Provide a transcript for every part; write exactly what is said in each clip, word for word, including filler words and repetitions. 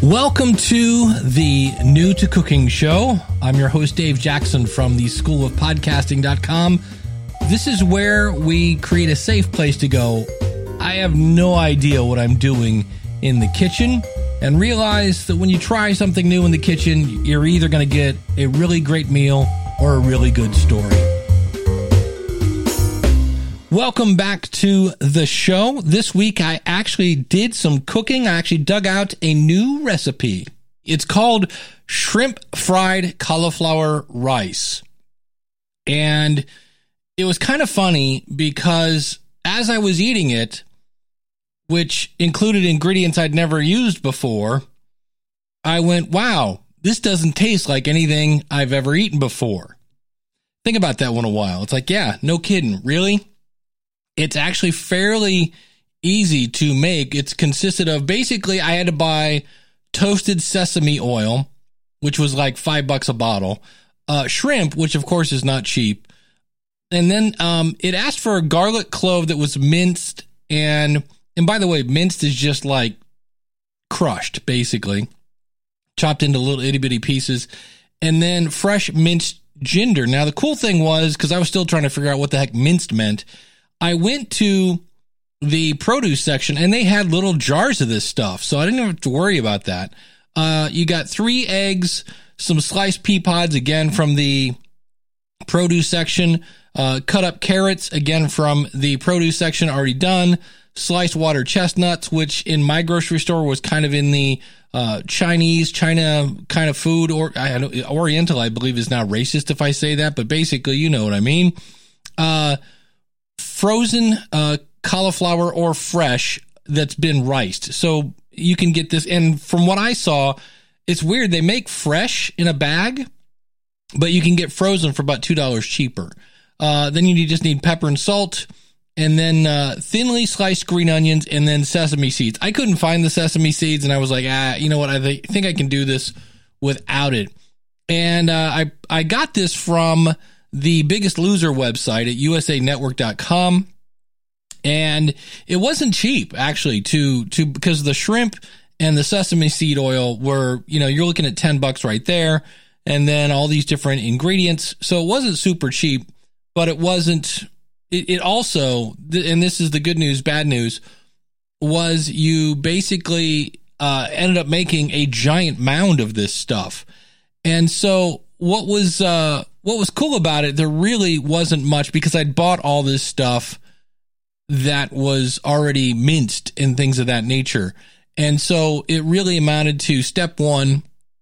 Welcome to the New to Cooking Show. I'm your host, Dave Jackson from the school of podcasting dot com. This is where we create a safe place to go. I have no idea what I'm doing in the kitchen, and realize that when you try something new in the kitchen, you're either going to get a really great meal or a really good story. Welcome back to the show. This week, I actually did some cooking. I actually dug out a new recipe. It's called shrimp fried cauliflower rice. And it was kind of funny because as I was eating it, which included ingredients I'd never used before, I went, wow, this doesn't taste like anything I've ever eaten before. Think about that one a while. It's like, yeah, no kidding. Really? It's actually fairly easy to make. It's consisted of, basically, I had to buy toasted sesame oil, which was like five bucks a bottle, uh, shrimp, which of course is not cheap. And then um, it asked for a garlic clove that was minced. And, and by the way, minced is just like crushed, basically, chopped into little itty bitty pieces. And then fresh minced ginger. Now, the cool thing was, because I was still trying to figure out what the heck minced meant, I went to the produce section and they had little jars of this stuff. So I didn't have to worry about that. Uh, you got three eggs, some sliced pea pods, again, from the produce section, uh, cut up carrots, again, from the produce section, already done, sliced water chestnuts, which in my grocery store was kind of in the uh, Chinese, China kind of food, or I don't, Oriental, I believe, is now racist if I say that, but basically, you know what I mean. Uh, frozen uh, cauliflower or fresh that's been riced. So you can get this. And from what I saw, it's weird. They make fresh in a bag, but you can get frozen for about two dollars cheaper. Uh, then you just need pepper and salt, and then uh, thinly sliced green onions, and then sesame seeds. I couldn't find the sesame seeds, and I was like, ah, you know what? I th- think I can do this without it. And uh, I, I got this from the Biggest Loser website at U S A network dot com. And it wasn't cheap, actually, to, to, because the shrimp and the sesame seed oil were, you know, you're looking at ten bucks right there. And then all these different ingredients. So it wasn't super cheap, but it wasn't, it, it also, and this is the good news, bad news, was you basically uh, ended up making a giant mound of this stuff. And so what was, uh, what was cool about it, there really wasn't much, because I'd bought all this stuff that was already minced and things of that nature. And so it really amounted to step one.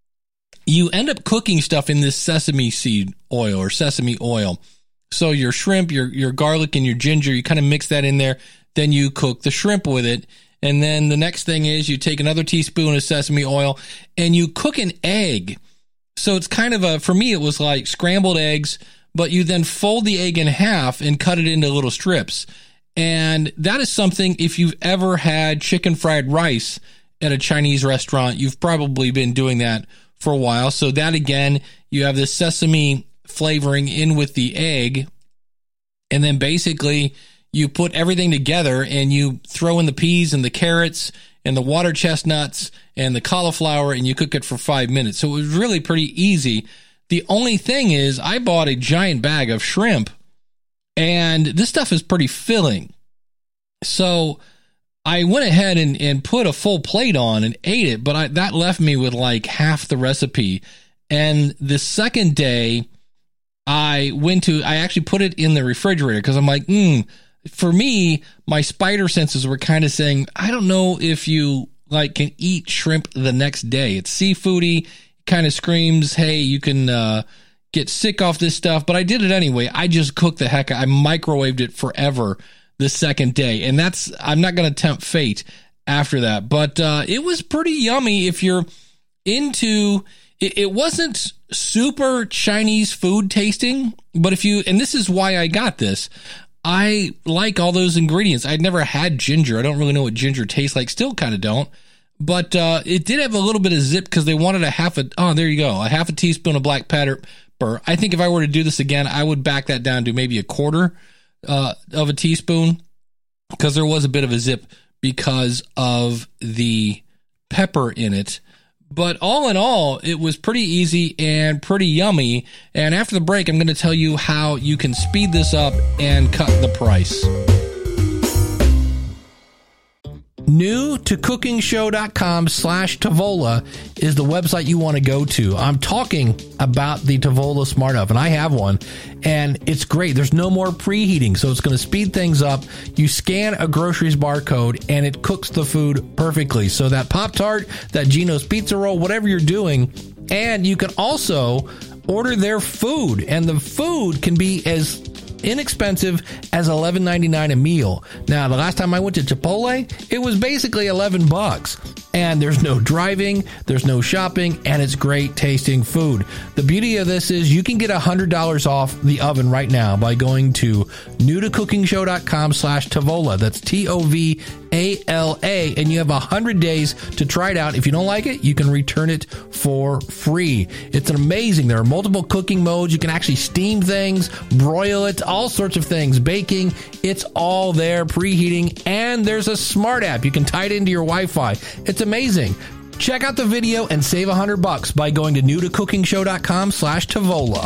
You end up cooking stuff in this sesame seed oil or sesame oil. So your shrimp, your, your garlic, and your ginger, you kind of mix that in there. Then you cook the shrimp with it. And then the next thing is you take another teaspoon of sesame oil and you cook an egg. So it's kind of a, for me, it was like scrambled eggs, but you then fold the egg in half and cut it into little strips. And that is something, if you've ever had chicken fried rice at a Chinese restaurant, you've probably been doing that for a while. So that, again, you have this sesame flavoring in with the egg. And then basically you put everything together and you throw in the peas and the carrots and the water chestnuts and the cauliflower, and you cook it for five minutes. So it was really pretty easy. The only thing is I bought a giant bag of shrimp, and this stuff is pretty filling. So I went ahead and, and put a full plate on and ate it, but I, that left me with like half the recipe. And the second day I went to, I actually put it in the refrigerator because I'm like, hmm, for me, my spider senses were kind of saying, I don't know if you like can eat shrimp the next day. It's seafoody, kind of screams, hey, you can uh, get sick off this stuff. But I did it anyway. I just cooked the heck. I microwaved it forever the second day. And that's, I'm not going to tempt fate after that. But uh, it was pretty yummy if you're into, it, it wasn't super Chinese food tasting. But if you, and this is why I got this, I like all those ingredients. I'd never had ginger. I don't really know what ginger tastes like. Still kind of don't. But uh, it did have a little bit of zip because they wanted a half a, oh, there you go, a half a teaspoon of black pepper. I think if I were to do this again, I would back that down to maybe a quarter uh, of a teaspoon because there was a bit of a zip because of the pepper in it. But all in all, it was pretty easy and pretty yummy. And after the break, I'm going to tell you how you can speed this up and cut the price. New to cooking show dot com slash Tavola is the website you want to go to. I'm talking about the Tavola Smart Oven. I have one, and it's great. There's no more preheating, so it's going to speed things up. You scan a groceries barcode, and it cooks the food perfectly. So that Pop-Tart, that Gino's Pizza Roll, whatever you're doing, and you can also order their food, and the food can be as inexpensive as eleven ninety-nine a meal. Now, the last time I went to Chipotle, it was basically eleven bucks. And there's no driving, there's no shopping, and it's great tasting food. The beauty of this is you can get one hundred dollars off the oven right now by going to new to cooking show dot com slash Tavola. That's T O V A L A, and you have one hundred days to try it out. If you don't like it, you can return it for free. It's amazing. There are multiple cooking modes. You can actually steam things, broil it, all sorts of things, baking. It's all there, preheating, and there's a smart app. You can tie it into your Wi-Fi. It's amazing. Check out the video and save one hundred bucks by going to new to cooking show dot com slash Tavola.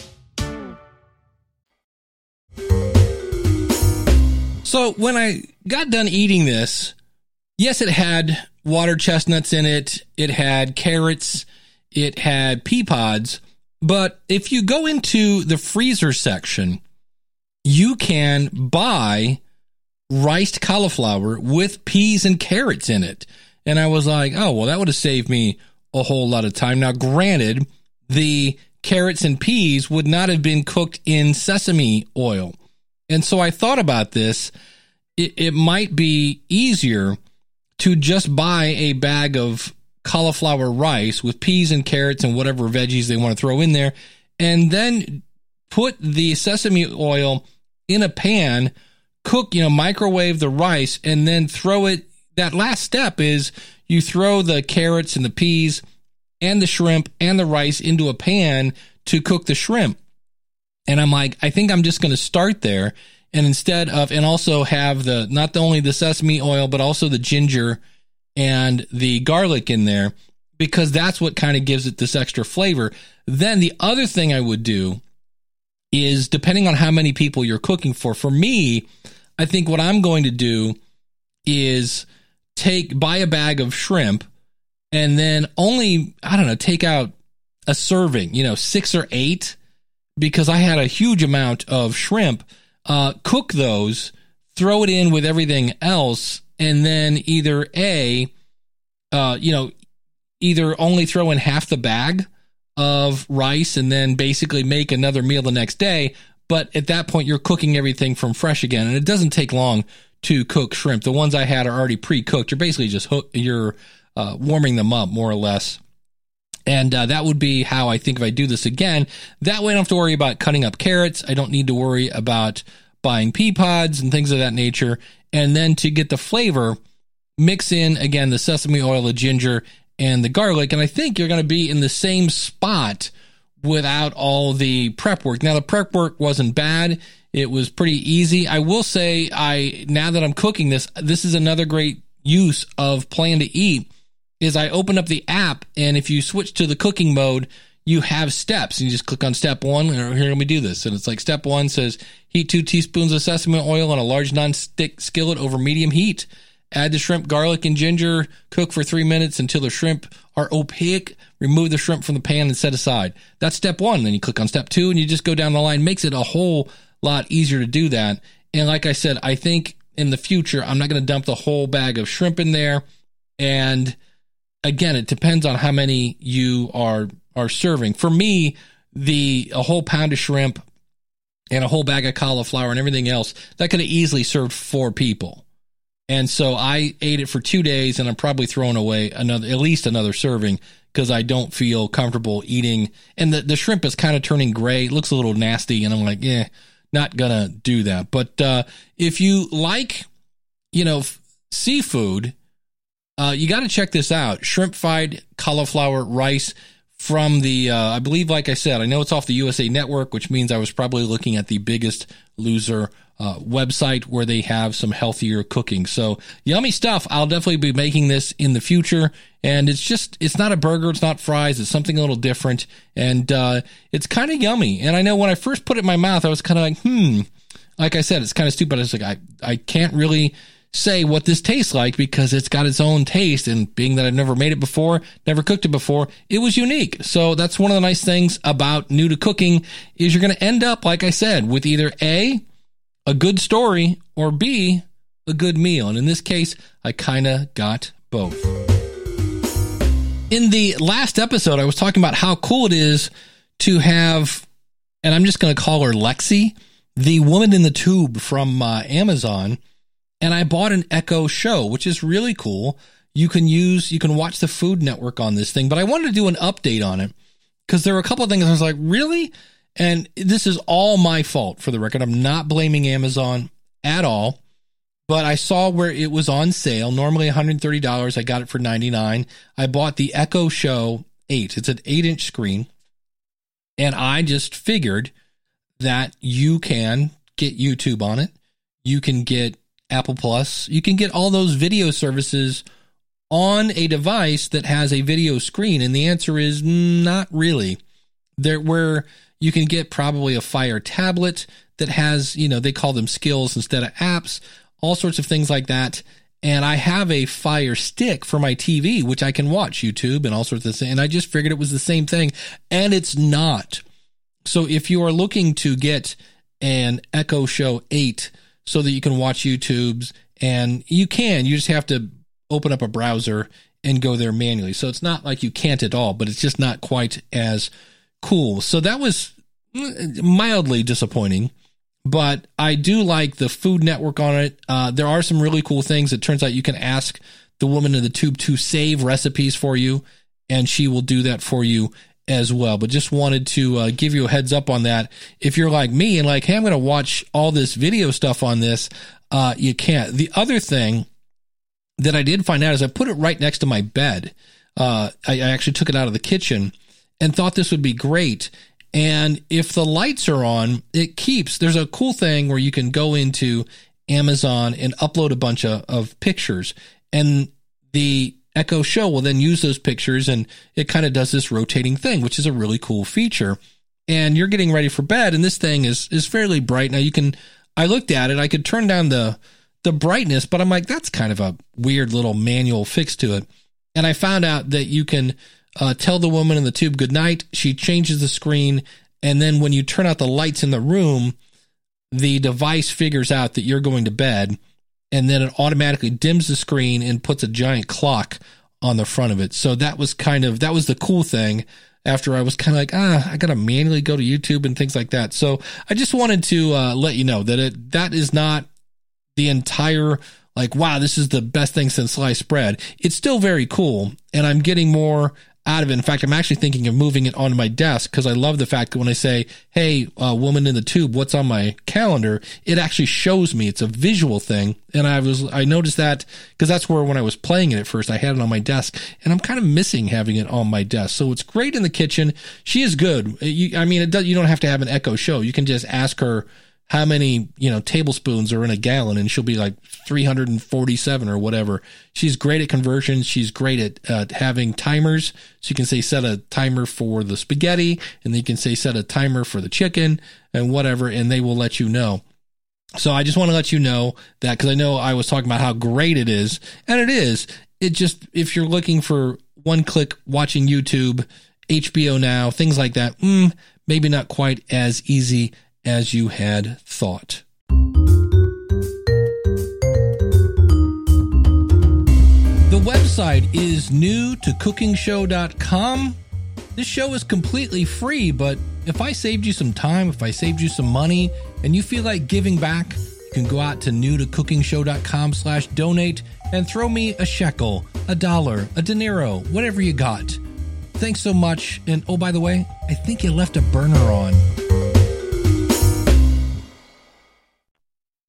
So when I got done eating this, yes, it had water chestnuts in it. It had carrots. It had pea pods. But if you go into the freezer section, you can buy riced cauliflower with peas and carrots in it. And I was like, oh, well, that would have saved me a whole lot of time. Now, granted, the carrots and peas would not have been cooked in sesame oil. And so I thought about this. It, it might be easier to just buy a bag of cauliflower rice with peas and carrots and whatever veggies they want to throw in there, and then put the sesame oil in a pan, cook, you know, microwave the rice, and then throw it. That last step is you throw the carrots and the peas and the shrimp and the rice into a pan to cook the shrimp. And I'm like, I think I'm just going to start there. And instead of, and also have the, not only the sesame oil, but also the ginger and the garlic in there, because that's what kind of gives it this extra flavor. Then the other thing I would do is, depending on how many people you're cooking for, for me, I think what I'm going to do is take, buy a bag of shrimp and then only, I don't know, take out a serving, you know, six or eight, because I had a huge amount of shrimp, uh, cook those, throw it in with everything else, and then either A, uh, you know, either only throw in half the bag of rice and then basically make another meal the next day. But at that point, you're cooking everything from fresh again, and it doesn't take long to cook shrimp. The ones I had are already pre-cooked. You're basically just hook, you're uh, warming them up more or less. And uh, that would be how I think if I do this again. That way I don't have to worry about cutting up carrots. I don't need to worry about buying pea pods and things of that nature. And then to get the flavor, mix in, again, the sesame oil, the ginger, and the garlic. And I think you're going to be in the same spot without all the prep work. Now, the prep work wasn't bad. It was pretty easy. I will say, I now that I'm cooking this, this is another great use of Plan to Eat, is I open up the app, and if you switch to the cooking mode, you have steps. And you just click on step one, and here, let me do this. And it's like step one says, heat two teaspoons of sesame oil on a large nonstick skillet over medium heat. Add the shrimp, garlic, and ginger. Cook for three minutes until the shrimp are opaque. Remove the shrimp from the pan and set aside. That's step one. Then you click on step two, and you just go down the line. Makes it a whole lot easier to do that. And like I said, I think in the future, I'm not going to dump the whole bag of shrimp in there. And again, it depends on how many you are are serving. For me, the a whole pound of shrimp and a whole bag of cauliflower and everything else, that could have easily served four people. And so I ate it for two days, and I'm probably throwing away another, at least another serving, because I don't feel comfortable eating. And the, the shrimp is kind of turning gray. It looks a little nasty, and I'm like, eh, not gonna do that. But uh, if you like, you know, f- seafood, uh, you got to check this out. Shrimp fried cauliflower rice from the, uh, I believe, like I said, I know it's off the U S A Network, which means I was probably looking at the Biggest Loser uh, website where they have some healthier cooking. So yummy stuff. I'll definitely be making this in the future. And it's just, it's not a burger. It's not fries. It's something a little different. And uh, it's kind of yummy. And I know when I first put it in my mouth, I was kind of like, hmm, like I said, it's kind of stupid. I was like, I, I can't really say what this tastes like because it's got its own taste. And being that I've never made it before, never cooked it before, it was unique. So that's one of the nice things about new to cooking is you're going to end up, like I said, with either A, a good story, or B, a good meal. And in this case, I kind of got both. In the last episode, I was talking about how cool it is to have, and I'm just going to call her Lexi, the woman in the tube from uh, Amazon. And I bought an Echo Show, which is really cool. You can use, you can watch the Food Network on this thing, but I wanted to do an update on it because there were a couple of things I was like, really? And this is all my fault, for the record. I'm not blaming Amazon at all, but I saw where it was on sale. Normally one hundred thirty dollars. I got it for ninety-nine dollars. I bought the Echo Show eight. It's an eight inch screen. And I just figured that you can get YouTube on it. You can get Apple Plus. You can get all those video services on a device that has a video screen. And the answer is not really. There, where you can get probably a Fire tablet that has, you know, they call them skills instead of apps, all sorts of things like that. And I have a Fire Stick for my T V, which I can watch YouTube and all sorts of things. And I just figured it was the same thing. And it's not. So if you are looking to get an Echo Show eight so that you can watch YouTubes, and you can, you just have to open up a browser and go there manually. So it's not like you can't at all, but it's just not quite as cool. So that was mildly disappointing, but I do like the Food Network on it. Uh, there are some really cool things. It turns out you can ask the woman in the tube to save recipes for you, and she will do that for you as well. But just wanted to uh, give you a heads up on that. If you're like me and like, hey, I'm going to watch all this video stuff on this, uh, you can't. The other thing that I did find out is I put it right next to my bed. Uh, I, I actually took it out of the kitchen and thought this would be great. And if the lights are on, it keeps, there's a cool thing where you can go into Amazon and upload a bunch of, of pictures, and the Echo Show will then use those pictures, and it kind of does this rotating thing, which is a really cool feature. And you're getting ready for bed, and this thing is, is fairly bright. Now you can, I looked at it, I could turn down the, the brightness, but I'm like, that's kind of a weird little manual fix to it. And I found out that you can uh, tell the woman in the tube goodnight. She changes the screen. And then when you turn out the lights in the room, the device figures out that you're going to bed. And then it automatically dims the screen and puts a giant clock on the front of it. So that was kind of, that was the cool thing after I was kind of like, ah, I got to manually go to YouTube and things like that. So I just wanted to uh, let you know that it, that is not the entire, like, wow, this is the best thing since sliced bread. It's still very cool, and I'm getting more out of it. In fact, I'm actually thinking of moving it onto my desk because I love the fact that when I say, hey, uh, woman in the tube, what's on my calendar, it actually shows me. It's a visual thing. And I was, I noticed that because that's where, when I was playing it at first, I had it on my desk, and I'm kind of missing having it on my desk. So it's great in the kitchen. She is good. You, I mean, it does, you don't have to have an Echo Show. You can just ask her how many, you know, tablespoons are in a gallon, and she'll be like three hundred forty-seven or whatever. She's great at conversions. She's great at uh, having timers. So you can say set a timer for the spaghetti, and then you can say set a timer for the chicken and whatever, and they will let you know. So I just want to let you know that, because I know I was talking about how great it is, and it is. It just, if you're looking for one click watching YouTube, H B O Now, things like that, mm, maybe not quite as easy as you had thought. The website is new to cooking show dot com. This show is completely free, but if I saved you some time, if I saved you some money, and you feel like giving back, you can go out to new to cooking show dot com slash donate and throw me a shekel, a dollar, a dinero, whatever you got. Thanks so much. And oh, by the way, I think you left a burner on.